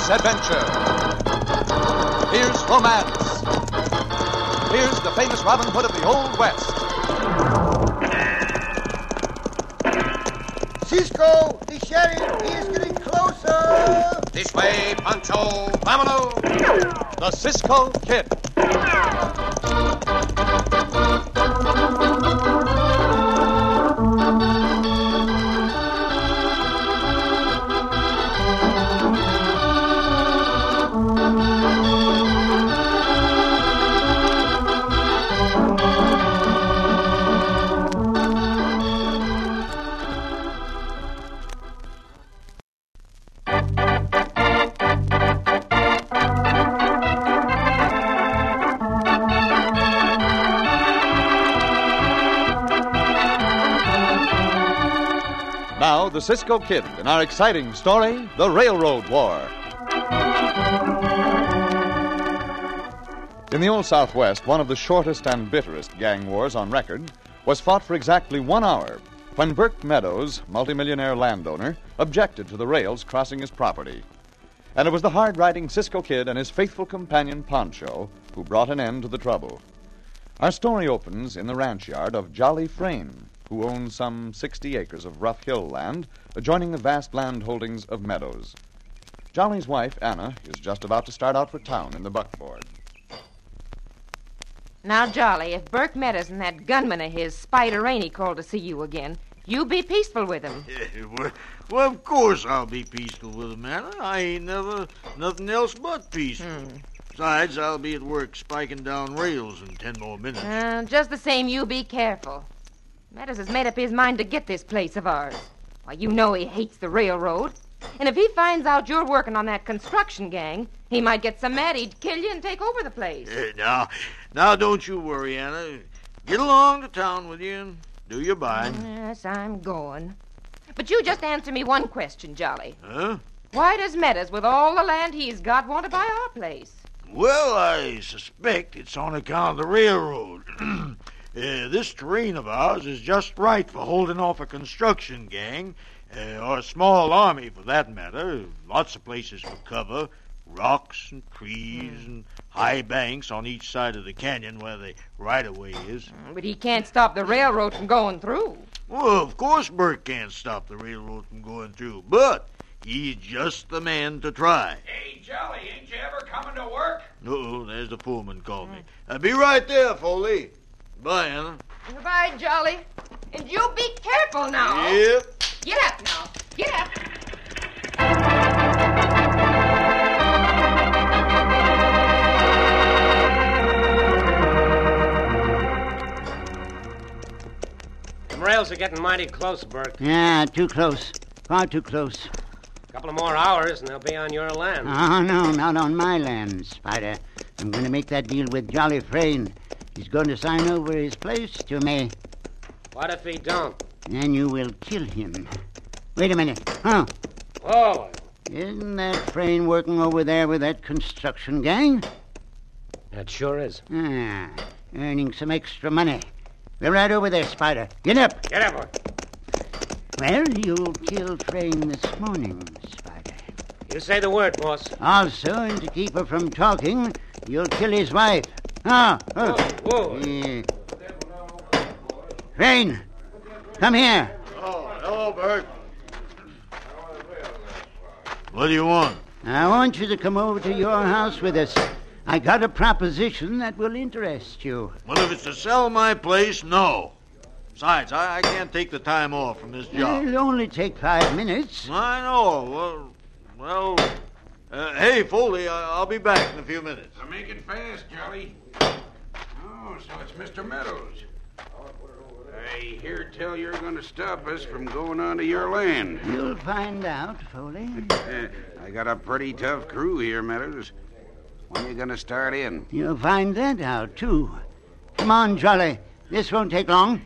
Here's adventure. Here's romance. Here's the famous Robin Hood of the Old West. Cisco, the sheriff, he is getting closer. This way, Pancho. Vámonos. The Cisco Kid. Now, the Cisco Kid in our exciting story, The Railroad War. In the Old Southwest, one of the shortest and bitterest gang wars on record was fought for exactly 1 hour when Burke Meadows, multimillionaire landowner, objected to the rails crossing his property. And it was the hard-riding Cisco Kid and his faithful companion Pancho who brought an end to the trouble. Our story opens in the ranch yard of Jolly Frayne, who owns some 60 acres of rough hill land adjoining the vast land holdings of Meadows. Jolly's wife, Anna, is just about to start out for town in the buckboard. Now, Jolly, if Burke Meadows and that gunman of his, Spider Rainey, called to see you again, you be peaceful with him. Well, of course I'll be peaceful with him, Anna. I ain't never nothing else but peaceful. Besides, I'll be at work spiking down rails in 10 more minutes. Just the same, you be careful. Meadows has made up his mind to get this place of ours. Why, you know he hates the railroad. And if he finds out you're working on that construction gang, he might get so mad he'd kill you and take over the place. Now don't you worry, Anna. Get along to town with you and do your buying. Yes, I'm going. But you just answer me one question, Jolly. Huh? Why does Meadows, with all the land he's got, want to buy our place? Well, I suspect it's on account of the railroad. This terrain of ours is just right for holding off a construction gang, or a small army for that matter. Lots of places for cover, rocks and trees and high banks on each side of the canyon where the right-of-way is. But he can't stop the railroad from going through. Well, of course Burke can't stop the railroad from going through, but he's just the man to try. Hey, Jolly, ain't you ever coming to work? Uh-oh, there's the foreman calling me. Be right there, Foley. Bye, Anna. Goodbye, Jolly. And you be careful now. Yep. Get up now. Get up. Them rails are getting mighty close, Burke. Yeah, too close. Far too close. A couple of more hours and they'll be on your land. Oh, no, not on my land, Spider. I'm going to make that deal with Jolly Frayne. He's going to sign over his place to me. What if he don't? Then you will kill him. Wait a minute. Huh? Whoa. Isn't that Frayne working over there with that construction gang? That sure is. Earning some extra money. We're right over there, Spider. Get up. Get up, boy. Well, you'll kill Frayne this morning, Spider. You say the word, boss. Also, and to keep her from talking, you'll kill his wife. Whoa. Frayne, come here. Oh, hello, Burke. What do you want? I want you to come over to your house with us. I got a proposition that will interest you. Well, if it's to sell my place, no. Besides, I can't take the time off from this job. It'll only take 5 minutes. I know. Well, hey, Foley, I'll be back in a few minutes. Now make it fast, Jolly. Oh, so it's Mr. Meadows. I hear tell you're going to stop us from going onto your land. You'll find out, Foley. I got a pretty tough crew here, Meadows. When you going to start in? You'll find that out, too. Come on, Jolly. This won't take long.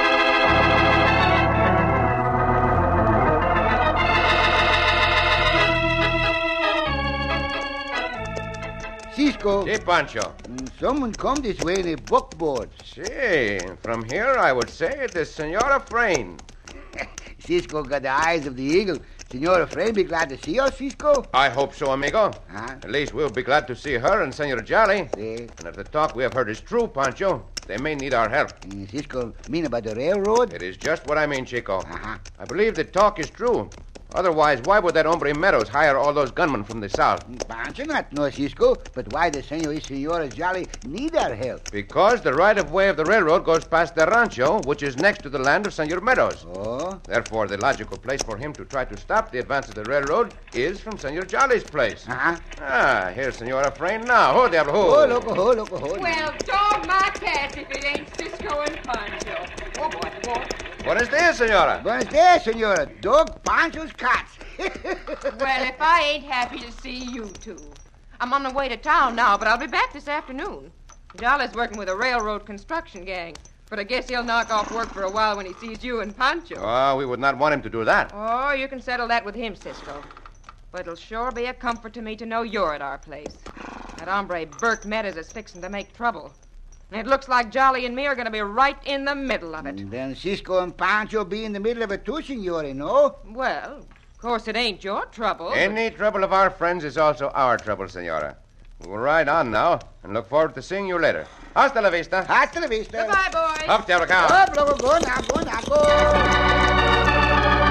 Cisco, Si, Pancho. someone come this way in a buckboard. Si, from here I would say it is Senora Frayne. Cisco got the eyes of the eagle. Senora Frey be glad to see us, Cisco? I hope so, amigo. Huh? At least we'll be glad to see her and Senor Jolly. Si. And if the talk we have heard is true, Pancho, they may need our help. Cisco mean about the railroad? It is just what I mean, Chico. Uh-huh. I believe the talk is true. Otherwise, why would that hombre Meadows hire all those gunmen from the south? Pancho not know, Cisco, but why the Senor y Senora Jolly need our help? Because the right-of-way of the railroad goes past the rancho, which is next to the land of Senor Meadows. Oh? Therefore, the logical place for him to try to stop the advance of the railroad is from Senor Jolly's place. Uh-huh. Ah, here's Senora Frayne now. Ho, diablo, ho. Oh, loco. Well, dog my cats if it ain't Cisco and Pancho. Oh, boy, boy. Buenos dias, Senora. Buenos dias, Senora. Dog Pancho's cats. Well, if I ain't happy to see you two. I'm on the way to town now, but I'll be back this afternoon. Jolly's working with a railroad construction gang, but I guess he'll knock off work for a while when he sees you and Pancho. Oh, we would not want him to do that. Oh, you can settle that with him, Cisco. But it'll sure be a comfort to me to know you're at our place. That hombre Bert Meadows is fixing to make trouble. And it looks like Jolly and me are going to be right in the middle of it. Then Cisco and Pancho be in the middle of it too, Senora, no? Well, of course it ain't your trouble. Any trouble of our friends is also our trouble, Senora. We will ride on now and look forward to seeing you later. Hasta la vista. Hasta la vista. Goodbye, boys. Up, diablo, cow. Up, loco, go, now go.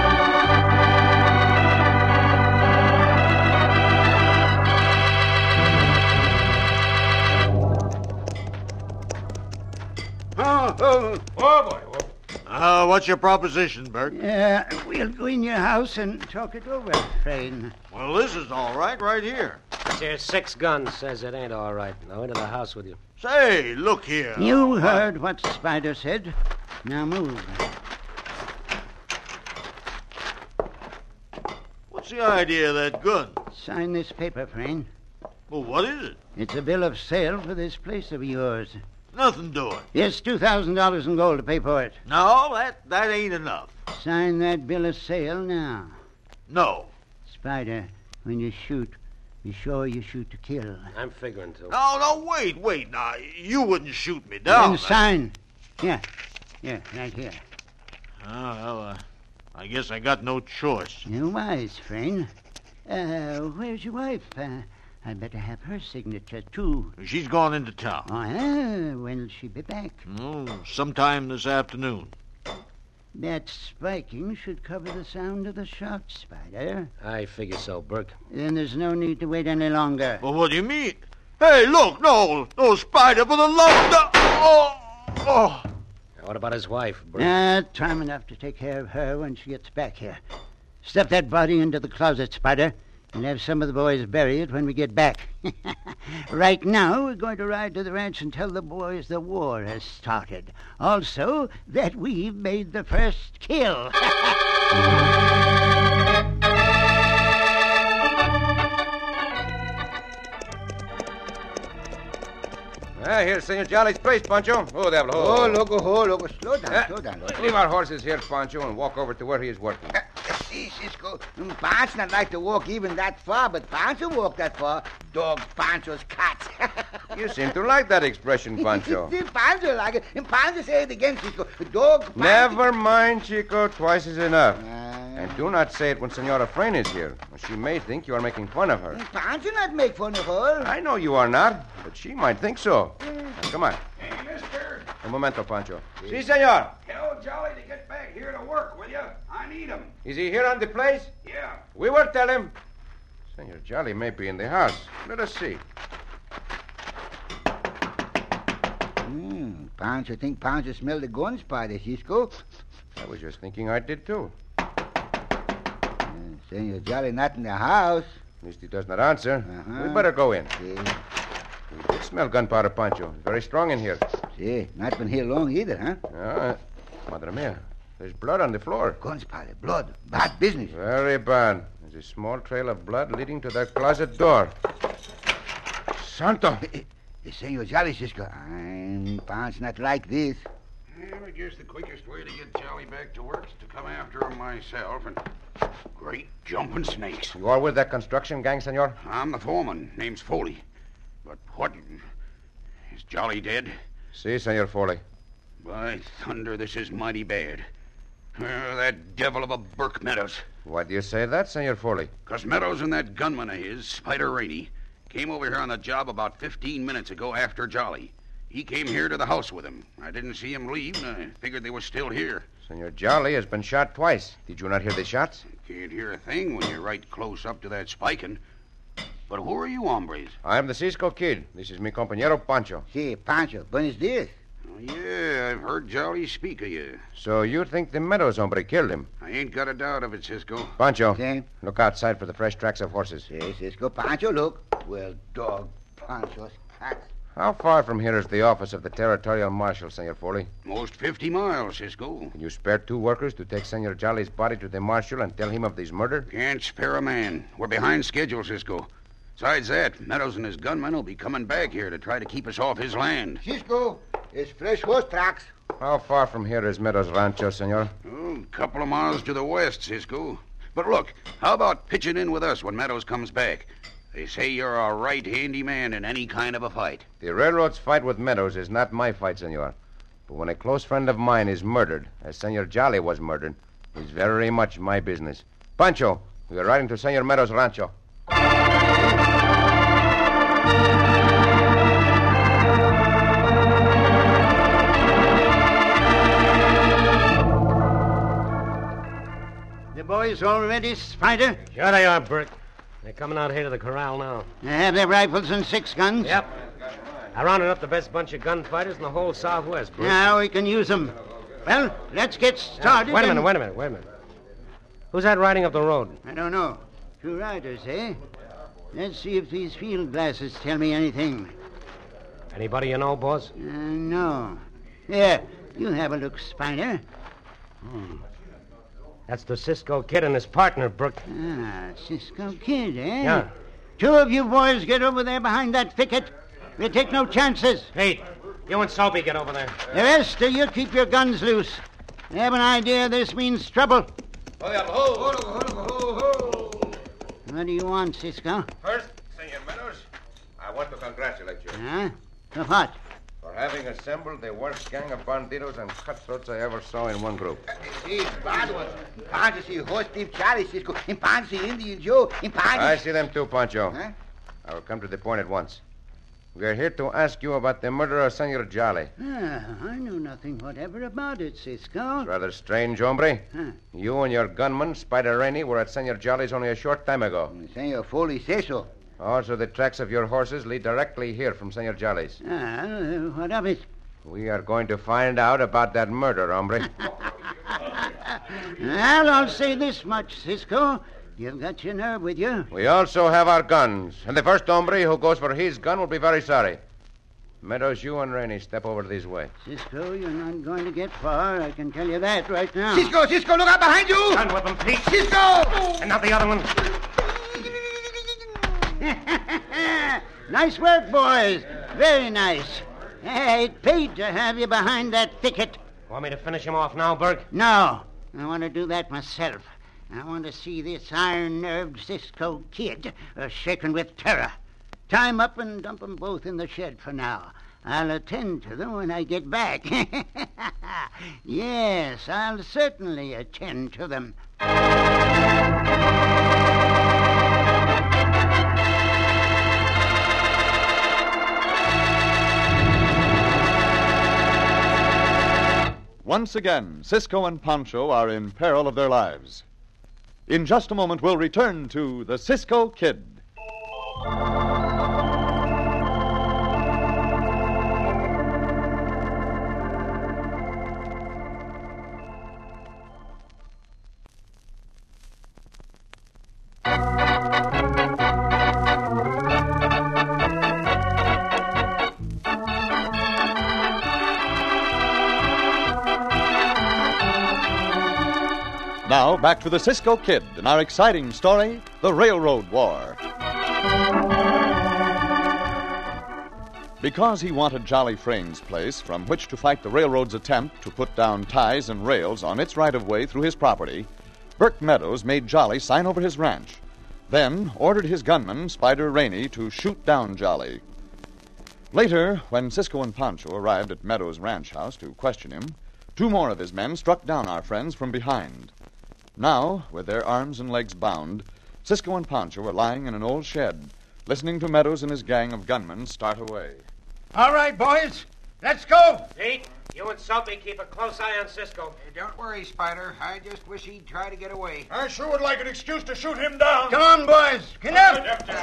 Oh, boy. What's your proposition, Bert? We'll go in your house and talk it over, Frayne. Well, this is all right here. There's 6 guns says it ain't all right. Now into the house with you. Say, look here. You heard what Spider said. Now move. What's the idea of that gun? Sign this paper, Frayne. Well, what is it? It's a bill of sale for this place of yours. Nothing doing. Yes, $2,000 in gold to pay for it. No, that ain't enough. Sign that bill of sale now. No. Spider, when you shoot, be sure you shoot to kill. I'm figuring to. No, wait. Now, you wouldn't shoot me down. Then sign. Yeah, right here. I guess I got no choice. You're wise, Frayne. Where's your wife? I'd better have her signature, too. She's gone into town. Oh, yeah? When'll she be back? Sometime this afternoon. That spiking should cover the sound of the shot, Spider. I figure so, Burke. Then there's no need to wait any longer. Well, what do you mean? Hey, look, no, Spider, for the love of... Oh! Now, what about his wife, Burke? Time enough to take care of her when she gets back here. Stuff that body into the closet, Spider, and have some of the boys bury it when we get back. Right now, we're going to ride to the ranch and tell the boys the war has started. Also, that we've made the first kill. Here's Senor Jolly's place, Pancho. Oh, diablo, ho. Oh, loco. Slow down, loco. Leave our horses here, Pancho, and walk over to where he is working. See, Cisco, Pancho not like to walk even that far, but Pancho walk that far. Dog Pancho's cat. You seem to like that expression, Pancho. Pancho like it, and Pancho say it again, Cisco. Dog Pancho. Never mind, Chico. Twice is enough. And do not say it when Senora Frayne is here. She may think you are making fun of her. Pancho not make fun of her. I know you are not, but she might think so. Now, come on. Hey, mister. Un momento, Pancho. Si, senor. Tell Jolly to get back here to work, will you? I need him. Is he here on the place? Yeah. We will tell him. Senor Jolly may be in the house. Let us see. Pancho think Pancho smell the gun, Spider, Cisco. I was just thinking I did, too. Senor Jolly not in the house. At least he does not answer. Uh-huh. We better go in. See, We did smell gunpowder, Pancho. It's very strong in here. not been here long either, huh? Madre mia. There's blood on the floor. Guns, Spider, blood. Bad business. Very bad. There's a small trail of blood leading to that closet door. Santo. Senor Jolly, Cisco. Pancho not like this. Well, I guess the quickest way to get Jolly back to work is to come after him myself and... Great jumping snakes. You are with that construction gang, senor? I'm the foreman. Name's Foley. But what... Is Jolly dead? Si, Senor Foley. By thunder, this is mighty bad. That devil of a Burke Meadows. Why do you say that, Senor Foley? 'Cause Meadows and that gunman of his, Spider Rainey, came over here on the job about 15 minutes ago after Jolly. He came here to the house with him. I didn't see him leave, and I figured they were still here. Senor Jolly has been shot twice. Did you not hear the shots? Can't hear a thing when you're right close up to that spiking. But who are you hombres? I'm the Cisco Kid. This is mi compañero Pancho. Si, Pancho, buenos dias. Oh, yeah, I've heard Jolly speak of you. So you think the Meadows hombre killed him? I ain't got a doubt of it, Cisco. Pancho, Si. look outside for the fresh tracks of horses. Si, Cisco, Pancho, look. Well, dog, Pancho's cats. How far from here is the office of the Territorial Marshal, Senor Foley? Most 50 miles, Cisco. Can you spare 2 workers to take Senor Jolly's body to the Marshal and tell him of this murder? Can't spare a man. We're behind schedule, Cisco. Besides that, Meadows and his gunmen will be coming back here to try to keep us off his land. Cisco, it's fresh horse tracks. How far from here is Meadows' rancho, Senor? Oh, a couple of miles to the west, Cisco. But look, how about pitching in with us when Meadows comes back? They say you're a right handy man in any kind of a fight. The railroad's fight with Meadows is not my fight, Senor. But when a close friend of mine is murdered, as Senor Jolly was murdered, it's very much my business. Pancho, we are riding to Senor Meadows' rancho. The boys all ready, Spider? Sure they are, Burke. They're coming out here to the corral now. They have their rifles and 6 guns? Yep. I rounded up the best bunch of gunfighters in the whole Southwest, Burke. Now we can use them. Well, let's get started. Wait a minute. Who's that riding up the road? I don't know. 2 riders, eh? Let's see if these field glasses tell me anything. Anybody you know, boss? No. Here, you have a look, Spider. That's the Cisco Kid and his partner, Burke. Ah, Cisco Kid, eh? Yeah. 2 of you boys get over there behind that thicket. We'll take no chances. Hey, you and Soapy get over there. The rest of you keep your guns loose. I have an idea this means trouble. What do you want, Cisco? First, Senor Meadows, I want to congratulate you Huh? For what? for having assembled the worst gang of banditos and cutthroats I ever saw in one group. Si, Pancho. Pancho, si, horse thief Charlie, Cisco. In Pancho, si, Indian Joe. In Pancho. I see them too, Pancho. Huh? I will come to the point at once. We are here to ask you about the murder of Senor Jolly. I knew nothing whatever about it, Cisco. It's rather strange, hombre. Huh. You and your gunman, Spider Rainey, were at Senor Jolly's only a short time ago. Senor Foley says so. Also, the tracks of your horses lead directly here from Senor Jolly's. What of it? We are going to find out about that murder, hombre. Well, I'll say this much, Cisco. You've got your nerve with you. We also have our guns, and the first hombre who goes for his gun will be very sorry. Meadows, you and Rainey step over this way. Cisco, you're not going to get far. I can tell you that right now. Cisco, look out behind you! Gun with them, Pete. Cisco! And not the other one. Nice work, boys. Very nice. It paid to have you behind that thicket. Want me to finish him off now, Burke? No, I want to do that myself. I want to see this iron-nerved Cisco Kid shaken with terror. Tie 'em up and dump 'em both in the shed for now. I'll attend to them when I get back. Yes, I'll certainly attend to them. Once again, Cisco and Pancho are in peril of their lives. In just a moment, we'll return to the Cisco Kid. Now, back to the Cisco Kid and our exciting story, The Railroad War. Because he wanted Jolly Frain's place from which to fight the railroad's attempt to put down ties and rails on its right-of-way through his property, Burke Meadows made Jolly sign over his ranch, then ordered his gunman, Spider Rainey, to shoot down Jolly. Later, when Cisco and Pancho arrived at Meadows' ranch house to question him, 2 more of his men struck down our friends from behind. Now, with their arms and legs bound, Cisco and Pancho were lying in an old shed, listening to Meadows and his gang of gunmen start away. All right, boys. Let's go. Pete, you and Soapy keep a close eye on Cisco. Don't worry, Spider. I just wish he'd try to get away. I sure would like an excuse to shoot him down. Come on, boys. Get up.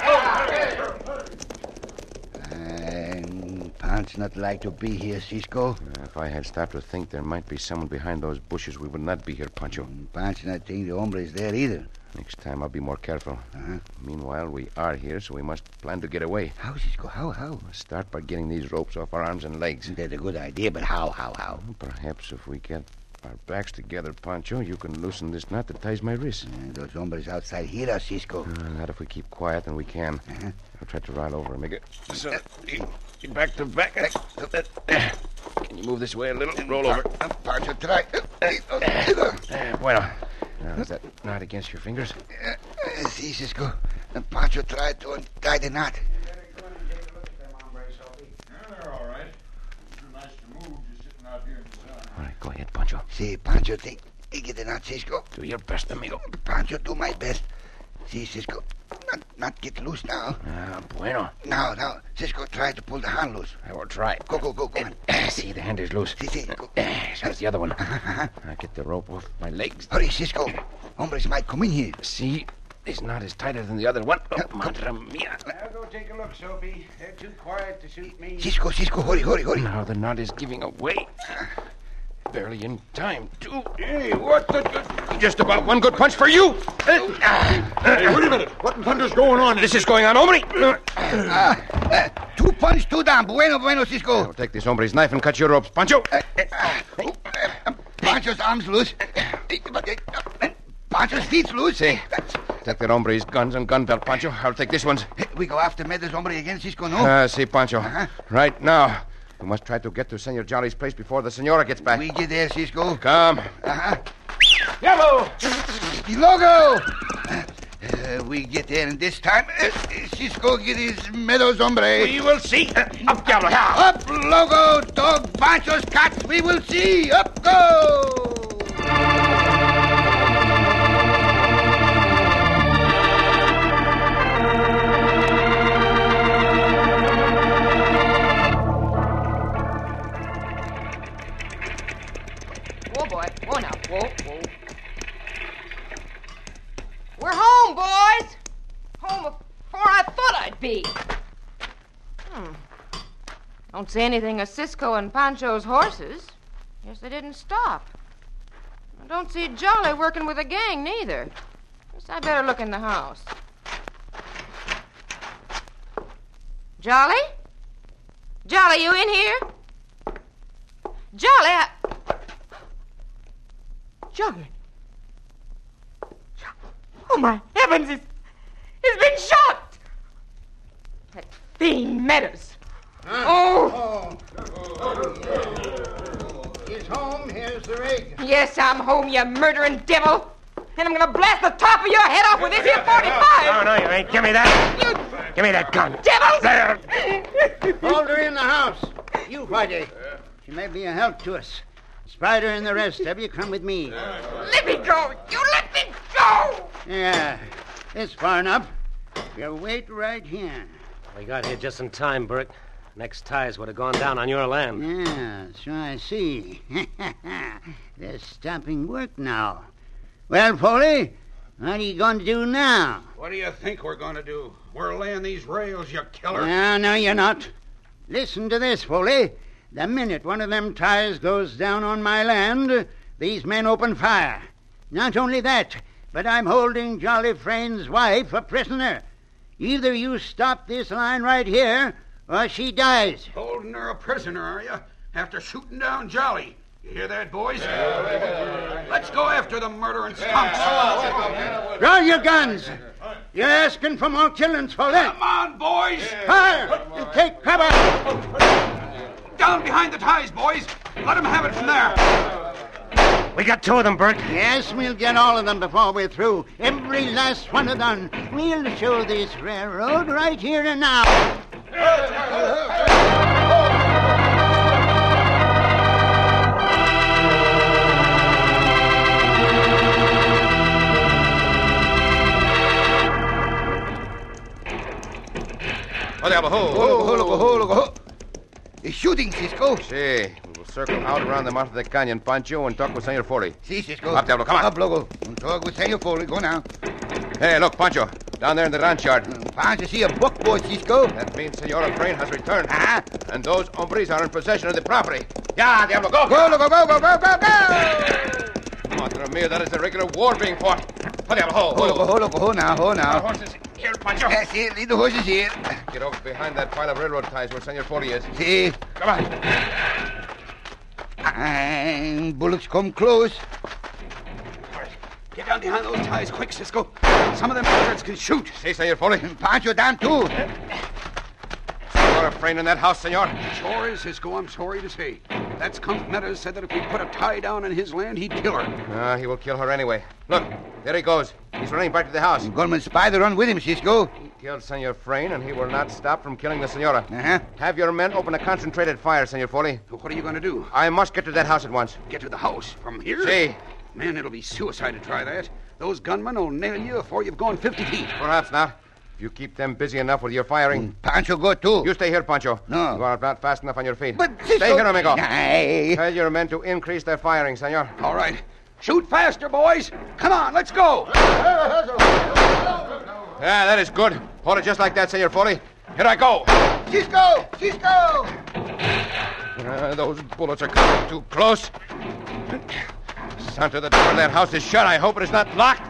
Pancho not like to be here, Cisco. If I had stopped to think there might be someone behind those bushes, we would not be here, Pancho. Pancho not think the hombre is there either. Next time I'll be more careful. Meanwhile, we are here, so we must plan to get away. How, Cisco? How? We'll start by getting these ropes off our arms and legs. That's a good idea, but how? Perhaps if we get our backs together, Pancho, you can loosen this knot that ties my wrists. Those hombres outside hear us, Cisco. Not if we keep quiet, then we can. I'll try to ride over and make it so back to back. Can you move this way a little? Roll over. Pancho, try. Bueno. Now, is that knot against your fingers? See, Cisco. Pancho tried to untie the knot. They're all right. Too nice to move, just sitting out here in the sun. All right, go ahead, Pancho. See, Pancho, think he get the knot, Cisco. Do your best, amigo. Pancho, do my best. See, Cisco, not get loose now. Bueno. Now, Cisco, try to pull the hand loose. I will try. Go on. See, the hand is loose. See, go. Here's the other one. I get the rope off my legs. Hurry, Cisco. Hombres might come in here. See, this knot is tighter than the other one. Madre mia. Now go take a look, Soapy. They're too quiet to suit me. Cisco, hurry. Now the knot is giving away. Barely in time, too. Hey, what the... Just about one good punch for you. Hey, wait a minute. What in thunder's going on? This is going on, hombre. 2 punch, 2 down. Bueno, Cisco. I'll take this hombre's knife and cut your ropes, Pancho. Pancho's arms loose. Pancho's feet's loose. See, take that hombre's guns and gun belt, Pancho. I'll take this one's. We go after Meadows hombre again, Cisco, no? See, Pancho. Right now, we must try to get to Senor Jolly's place before the senora gets back. We get there, Cisco. Come. Yellow! The logo! We get there, and this time, Cisco get his Meadows hombre. We will see. Up, Yellow. Up, logo, dog, Pancho's cats, we will see. Up, go! Whoa, boy. Whoa, now. Whoa. We're home, boys. Home before I thought I'd be. Don't see anything of Cisco and Pancho's horses. Guess they didn't stop. I don't see Jolly working with a gang, neither. Guess I better look in the house. Jolly? Jolly, you in here? Jolly, Jolly. Oh, my heavens, he's been shot! That fiend Meadows. Oh! He's home. Here's the rig. Yes, I'm home, you murdering devil. And I'm gonna blast the top of your head off with this here 45. No, you ain't. Give me that. Give me that gun. Devils! There. Hold her in the house. You, Whitey. She may be a help to us. Spider and the rest of you come with me. Let me go. You let me go. Yeah, it's far enough. You wait right here. We got here just in time, Bert. Next ties would have gone down on your land. Yeah, so I see. They're stopping work now. Well, Foley, what are you going to do now? What do you think we're going to do? We're laying these rails, you killer. No, you're not. Listen to this, Foley. The minute one of them ties goes down on my land, these men open fire. Not only that, but I'm holding Jolly Frain's wife a prisoner. Either you stop this line right here, or she dies. Holding her a prisoner, are you? After shooting down Jolly. You hear that, boys? Let's go after the murdering skunks. Draw your guns. You're asking for more killings, Foley. Come on, boys. Fire! And take cover! Down behind the ties, boys. Let them have it from there. We got 2 of them, Bert. Yes, we'll get all of them before we're through. Every last one of them. We'll show this railroad right here and now. Oh, diablo, Ho. He's shooting, Cisco. See, we will circle out around the mouth of the canyon, Pancho, and talk with Senor Foley. Si, Cisco. Up, Diablo, come on. Up, Loco. And talk with Senor Foley. Go now. Hey, look, Pancho, down there in the ranch yard. Pancho see a buckboard, Cisco. That means Senora Frayne has returned. Uh-huh. And those hombres are in possession of the property. Yeah, Diablo, go! Go, Loco, go! Madre mia, that is a regular war being fought. Oh, Diablo, Ho now. Our horses here, Pancho. Yes, here, lead the horses here. Get over behind that pile of railroad ties where Senor Foley is. See. Come on. And bullocks come close. Get down behind those ties quick, Cisco. Some of them birds can shoot. See, Senor Foley. Pancho down, too. Senora Frayne in that house, Senor. Sure is, Cisco, I'm sorry to say. That skunk Meadows said that if we put a tie down on his land, he'd kill her. He will kill her anyway. Look, there he goes. He's running back to the house. Gunman Spider run with him, Cisco. He killed Senor Frayne, and he will not stop from killing the Senora. Uh-huh. Have your men open a concentrated fire, Senor Foley. What are you going to do? I must get to that house at once. Get to the house from here? See. Man, it'll be suicide to try that. Those gunmen will nail you before you've gone 50 feet. Perhaps not. If you keep them busy enough with your firing. Pancho go, too. You stay here, Pancho. No. You are not fast enough on your feet. But, Cisco... Stay here, amigo. Aye. Tell your men to increase their firing, senor. All right. Shoot faster, boys. Come on, let's go. Yeah, that is good. Hold it just like that, Senor Foley. Here I go. Cisco! Those bullets are coming too close. Santa, the door of that house is shut. I hope it is not locked.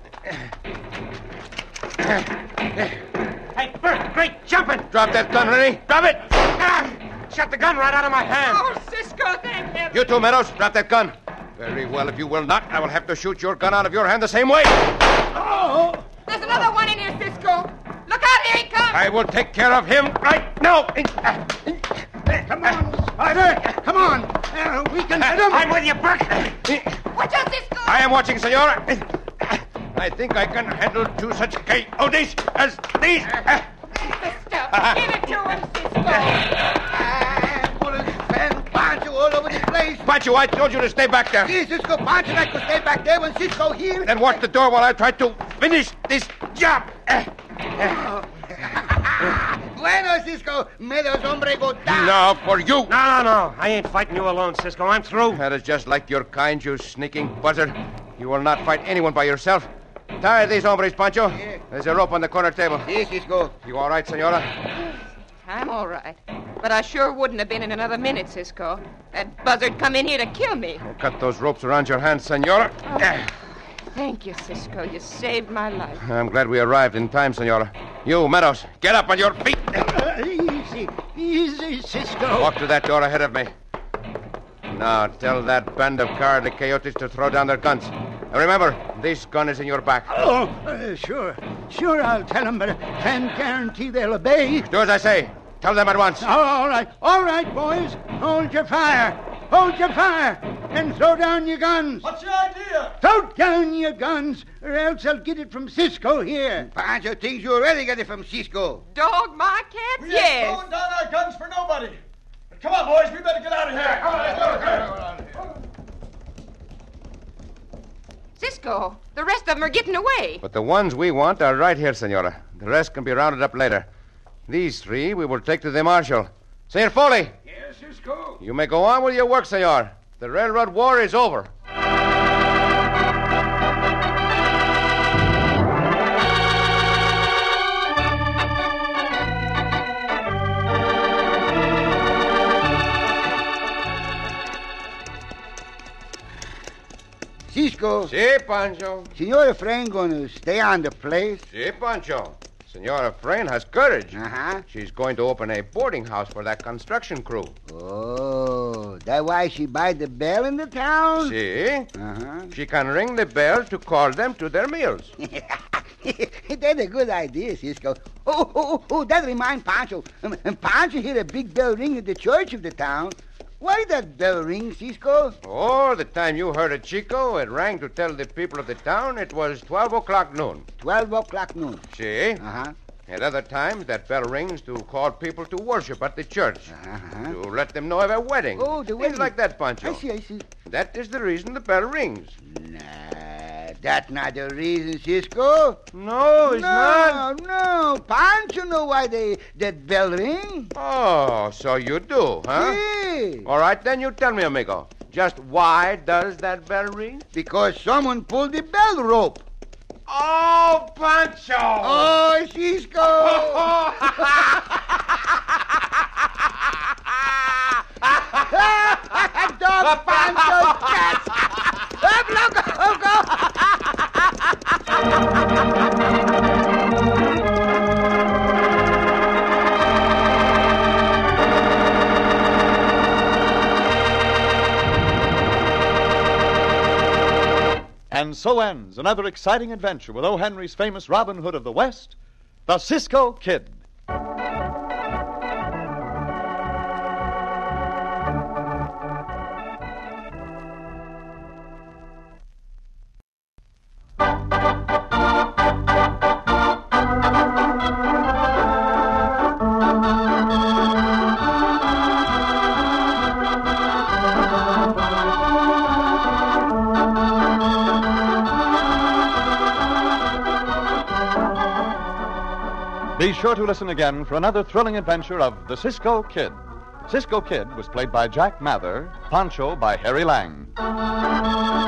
Hey, Bert, great jumping! Drop that gun, Rennie. Drop it. Shot the gun right out of my hand. Oh, Cisco, thank heaven. You too, Meadows. Drop that gun. Very well. If you will not, I will have to shoot your gun out of your hand the same way. There's another one in here, Cisco. Look out, here he comes. I will take care of him right now. Come on, Spider! Come on! We can hit him! I'm with you, Bert. Watch out, Cisco. I am watching, senora. I think I can handle two such coyotes as these. The stuff. Give it to him, Cisco. Bullets and Pancho all over the place. Pancho, I told you to stay back there. See, Cisco, Pancho like to stay back there when Cisco here. Then watch the door while I try to finish this job. Bueno, Cisco. Meadows hombre go down. Now for you. No. I ain't fighting you alone, Cisco. I'm through. That is just like your kind, you sneaking buzzard. You will not fight anyone by yourself. Tie these hombres, Pancho. Yeah. There's a rope on the corner table. See, Cisco. You all right, senora? I'm all right. But I sure wouldn't have been in another minute, Cisco. That buzzard come in here to kill me. Oh, cut those ropes around your hands, senora. Thank you, Cisco. You saved my life. I'm glad we arrived in time, senora. You, Meadows, get up on your feet. Easy, Cisco. Walk to that door ahead of me. Now, tell that band of cowardly coyotes to throw down their guns. And remember, this gun is in your back. Sure. Sure, I'll tell them, but I can't guarantee they'll obey. Do as I say. Tell them at once. All right, boys. Hold your fire, and throw down your guns. What's your idea? Throw down your guns, or else I'll get it from Cisco here. Pancho thinks you already got it from Cisco. Dog my cats? We ain't Yes. throwing down our guns for nobody. But come on, boys. We better get out of here. Come on, let's go. Cisco, the rest of them are getting away. But the ones we want are right here, senora. The rest can be rounded up later. These three we will take to the marshal. Senor Foley. Yes, Cisco. You may go on with your work, senor. The railroad war is over. Cisco. Si, Pancho. Senora Frayne gonna stay on the place. Si, Pancho. Senora Frayne has courage. Uh-huh. She's going to open a boarding house for that construction crew. Oh, that why she buy the bell in the town? See? Uh-huh. She can ring the bell to call them to their meals. That's a good idea, Cisco. Oh, that reminds Pancho. Pancho hear a big bell ring at the church of the town. Why that bell ring, Cisco? Oh, the time you heard it, Chico, it rang to tell the people of the town it was 12 o'clock noon. 12 o'clock noon. See? Uh-huh. At other times, that bell rings to call people to worship at the church. Uh-huh. To let them know of a wedding. Oh, the Things wedding. like that, Pancho. I see. That is the reason the bell rings. Nah, That's not the reason, Cisco. No, it's not. No. Pancho know why that bell ring. Oh, so you do, huh? Yes. All right, then you tell me, amigo. Just why does that bell ring? Because someone pulled the bell rope. Oh, Pancho! Oh, Cisco! Dog Pancho, cats! Up, look, go! And so ends another exciting adventure with O. Henry's famous Robin Hood of the West, the Cisco Kid. Be sure to listen again for another thrilling adventure of the Cisco Kid. Cisco Kid was played by Jack Mather, Pancho by Harry Lang.